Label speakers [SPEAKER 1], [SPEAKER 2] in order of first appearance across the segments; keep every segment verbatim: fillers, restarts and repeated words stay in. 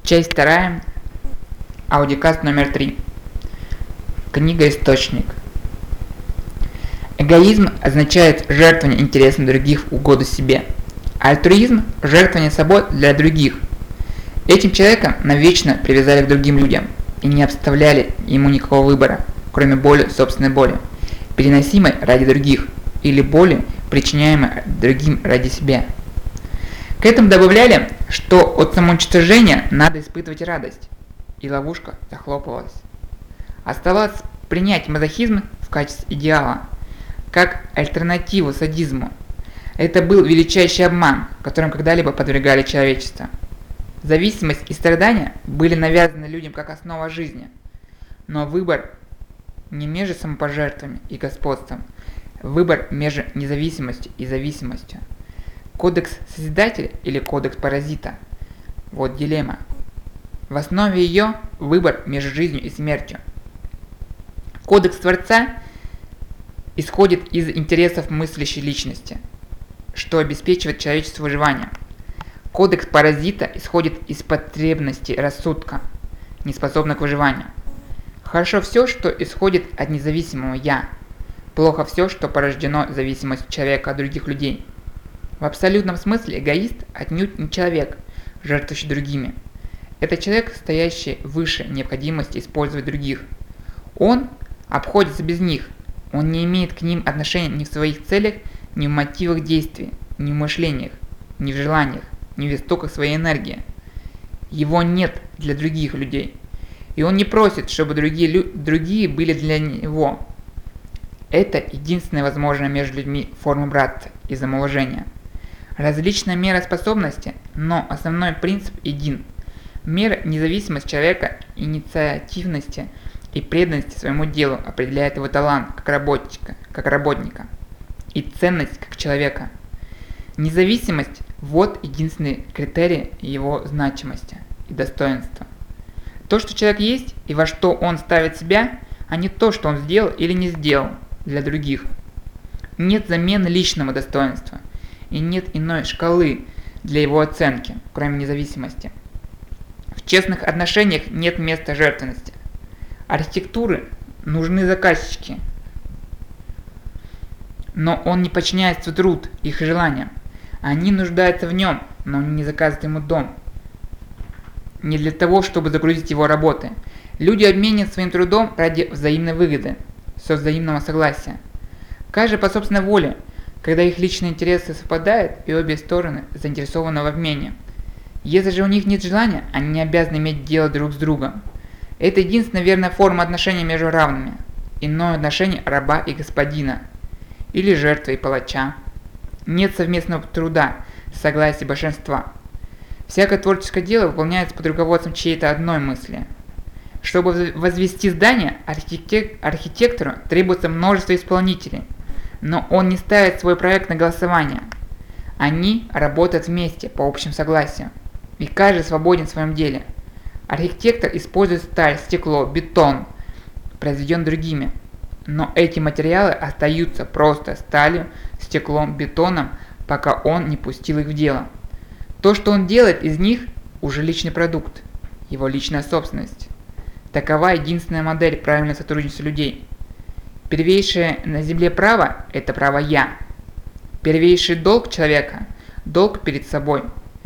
[SPEAKER 1] Часть вторая. Аудиокаст номер три. Книга «Источник». Эгоизм означает жертвование интересам других в угоду себе. Альтруизм – жертвование собой для других. Этим человеком навечно привязали к другим людям и не обставляли ему никакого выбора, кроме боли собственной боли, переносимой ради других, или боли, причиняемой другим ради себя. К этому добавляли, что от самоуничтожения надо испытывать радость, и ловушка захлопывалась. Оставалось принять мазохизм в качестве идеала, как альтернативу садизму. Это был величайший обман, которым когда-либо подвергали человечество. Зависимость и страдания были навязаны людям как основа жизни, но выбор не между самопожертвованием и господством, выбор между независимостью и зависимостью. Кодекс Созидателя или кодекс Паразита? Вот дилемма. В основе ее выбор между жизнью и смертью. Кодекс Творца исходит из интересов мыслящей личности, что обеспечивает человечеству выживание. Кодекс Паразита исходит из потребностей рассудка, неспособных к выживанию. Хорошо все, что исходит от независимого «я». Плохо все, что порождено зависимостью человека от других людей. В абсолютном смысле эгоист отнюдь не человек, жертвующий другими. Это человек, стоящий выше необходимости использовать других. Он обходится без них, он не имеет к ним отношения ни в своих целях, ни в мотивах действий, ни в мышлениях, ни в желаниях, ни в истоках своей энергии. Его нет для других людей. И он не просит, чтобы другие, лю- другие были для него. Это единственная возможная между людьми форма братства и замоложения. Различная мера способности, но основной принцип един. Мера независимости человека, инициативности и преданности своему делу определяет его талант как работника, как работника и ценность как человека. Независимость – вот единственный критерий его значимости и достоинства. То, что человек есть и во что он ставит себя, а не то, что он сделал или не сделал для других. Нет замены личного достоинства, и нет иной шкалы для его оценки, кроме независимости. В честных отношениях нет места жертвенности. Архитектуры нужны заказчики, но он не подчиняет свой труд их желаниям. Они нуждаются в нем, но он не заказывает ему дом. Не для того, чтобы загрузить его работы. Люди обменивают своим трудом ради взаимной выгоды, со взаимного согласия. Каждый по собственной воле, когда их личные интересы совпадают и обе стороны заинтересованы в обмене. Если же у них нет желания, они не обязаны иметь дело друг с другом. Это единственная верная форма отношений между равными. Иное отношение раба и господина, или жертвы и палача. Нет совместного труда, согласия большинства. Всякое творческое дело выполняется под руководством чьей-то одной мысли. Чтобы возвести здание, архитек- архитектору требуется множество исполнителей, но он не ставит свой проект на голосование. Они работают вместе по общим согласиям, и каждый свободен в своем деле. Архитектор использует сталь, стекло, бетон, произведен другими, но эти материалы остаются просто сталью, стеклом, бетоном, пока он не пустил их в дело. То, что он делает из них, уже личный продукт, его личная собственность. Такова единственная модель правильного сотрудничества людей. Первейшее на земле право – это право «я». Первейший долг человека – долг перед собой.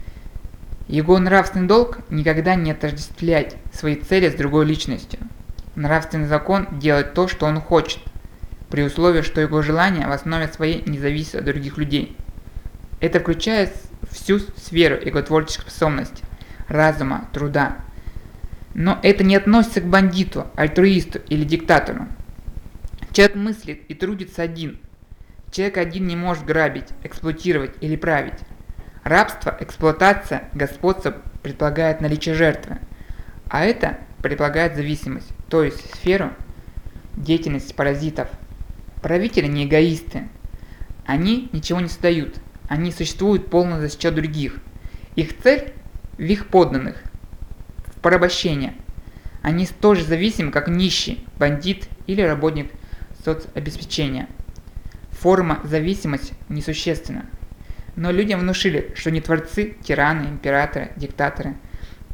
[SPEAKER 1] Его нравственный долг – никогда не отождествлять свои цели с другой личностью. Нравственный закон делает то, что он хочет, при условии, что его желания в основе своей не зависят от других людей. Это включает всю сферу его творческой способности, разума, труда. Но это не относится к бандиту, альтруисту или диктатору. Человек мыслит и трудится один. Человек один не может грабить, эксплуатировать или править. Рабство, эксплуатация, господство предполагает наличие жертвы, а это предполагает зависимость, то есть сферу деятельности паразитов. Правители не эгоисты. Они ничего не создают, они существуют полностью за счет других. Их цель в их подданных, в порабощении. Они тоже зависимы, как нищий, бандит или работник соцобеспечения. Форма зависимости несущественна. Но людям внушили, что не творцы, тираны, императоры, диктаторы.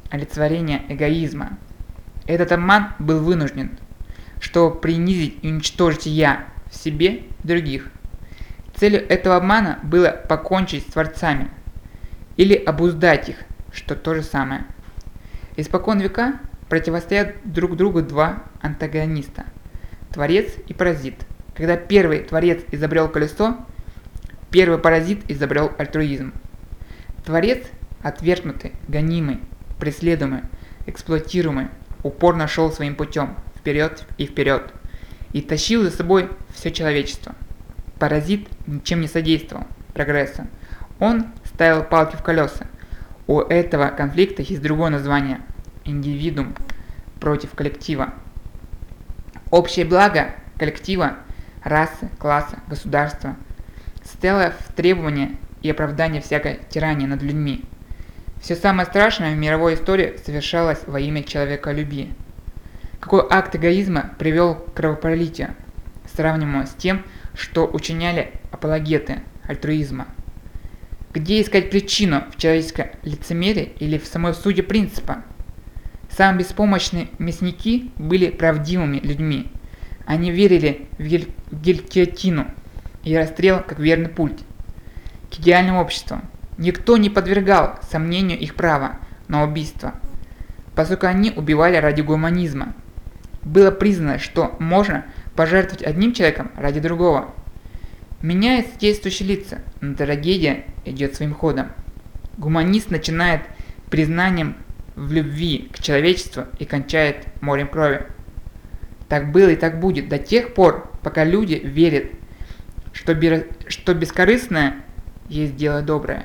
[SPEAKER 1] олицетворение эгоизма. Этот обман был вынужден, чтобы принизить и уничтожить «я» в себе и других. Целью этого обмана было покончить с творцами или обуздать их, что то же самое. Испокон века противостоят друг другу два антагониста – творец и паразит. Когда первый творец изобрел колесо, первый паразит изобрел альтруизм. Творец, отвергнутый, гонимый, преследуемый, эксплуатируемый, упорно шел своим путем, вперед и вперед, и тащил за собой все человечество. Паразит ничем не содействовал прогрессу. Он ставил палки в колеса. У этого конфликта есть другое название – индивидуум против коллектива. Общее благо коллектива, расы, класса, государства состояло в требовании и оправдании всякой тирании над людьми. Все самое страшное в мировой истории совершалось во имя человеколюбия. Какой акт эгоизма привел к кровопролитию, сравнимому с тем, что учиняли апологеты альтруизма? Где искать причину в человеческом лицемерии или в самой сути принципа? Самые беспомощные мясники были правдивыми людьми. Они верили в гиль- гильотину и расстрел как верный путь к идеальному обществу. Никто не подвергал сомнению их права на убийство, поскольку они убивали ради гуманизма. Было признано, что можно пожертвовать одним человеком ради другого. Меняются действующие лица, но трагедия идет своим ходом. Гуманист начинает признанием в любви к человечеству и кончает морем крови. Так было и так будет до тех пор, пока люди верят, что, бер... что бескорыстное есть дело доброе.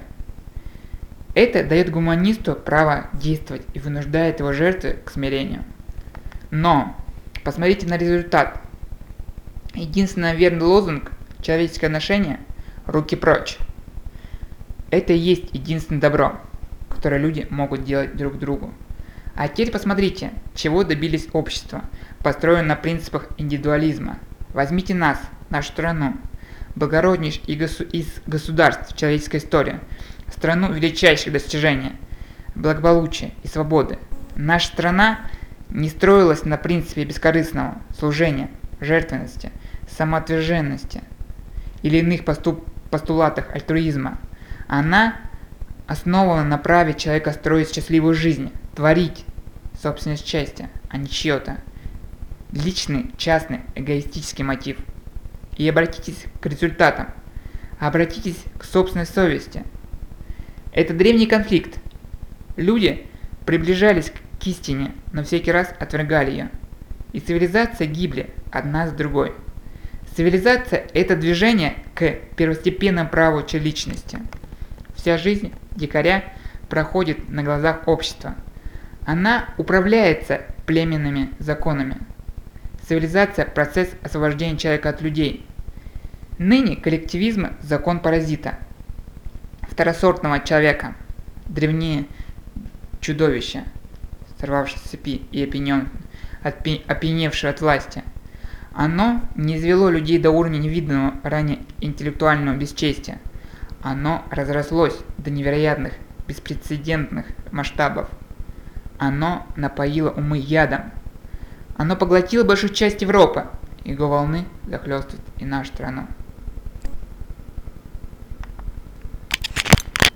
[SPEAKER 1] Это дает гуманисту право действовать и вынуждает его жертвы к смирению. Но посмотрите на результат. Единственный верный лозунг человеческое отношение – руки прочь. Это и есть единственное добро, которое люди могут делать друг другу. А теперь посмотрите, чего добились общества, построенное на принципах индивидуализма. Возьмите нас, нашу страну, благороднейший из государств человеческой истории, страну величайших достижений, благополучия и свободы. Наша страна не строилась на принципе бескорыстного служения, жертвенности, самоотверженности или иных поступ- постулатах альтруизма. Она основана на праве человека строить счастливую жизнь, творить собственное счастье, а не чье-то. Личный, частный, эгоистический мотив. И обратитесь к результатам. Обратитесь к собственной совести. Это древний конфликт. Люди приближались к истине, но всякий раз отвергали ее. И цивилизации гибли одна с другой. Цивилизация – это движение к первостепенному праву личности. Вся жизнь дикаря проходит на глазах общества. Она управляется племенными законами. Цивилизация – процесс освобождения человека от людей. Ныне коллективизм – закон паразита, второсортного человека, древнее чудовища, сорвавшись с цепи и опьянен, опьяневшего от власти. Оно не извело людей до уровня невиданного ранее интеллектуального бесчестия. Оно разрослось до невероятных, беспрецедентных масштабов. Оно напоило умы ядом. Оно поглотило большую часть Европы. Его волны захлестывают и нашу страну.